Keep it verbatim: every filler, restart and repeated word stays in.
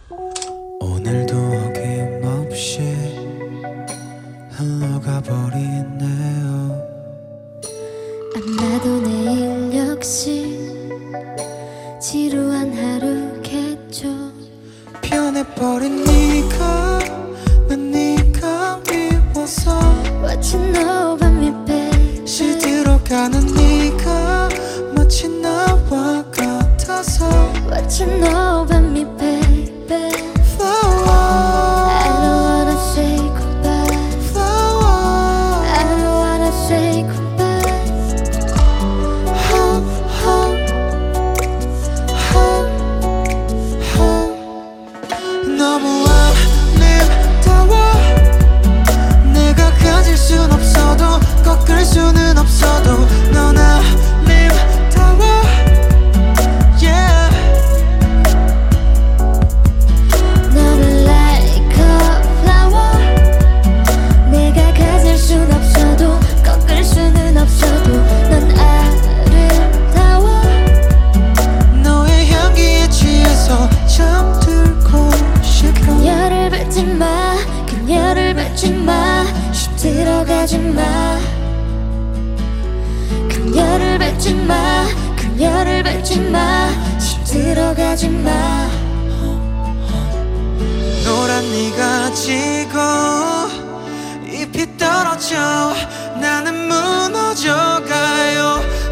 오늘도 어김없이 흘러가 버리네요. 아마도 내일 역시 지루한 하루겠죠. 변해버린 네가 난 네가 미워서 What you know about me, baby? 시들어가는 네가 마치 나와 같아서 What you know about me, baby? Flower, I don't wanna say goodbye. flower, I don't wanna say goodbye. ha, ha, ha, ha. 너무 아름다워. 내가 가질 순 없어도 꺾을 수는 없어도 넌 아름다워. Yeah. 너는 like a flower. 내가 가질 순 없어도 꺾을 수는 없어도 넌 아름다워. 너의 향기에 취해서 잠들고 싶어. 그녀를 밟지 마, 그녀를 밟지 마, 쉽 들어가지 마. 그녀를 밟지 마, 그녀를 밟지 마, 쉽 들어가지 마. 노란 네가 지고 잎이 떨어져 나는 무너져가요.